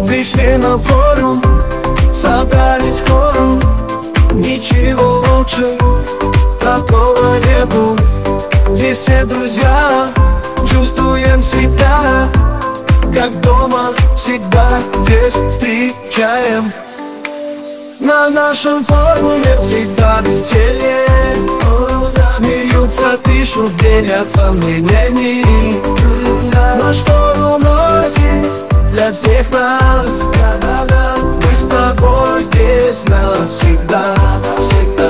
Пришли на форум, собрались хором. Ничего лучше такого нету. Здесь все друзья, чувствуем себя как дома, всегда здесь встречаем. На нашем форуме всегда веселье. Смеются, пишут, делятся мнениями. Наш форум здесь для всех нас. Мы с тобой здесь навсегда, всегда.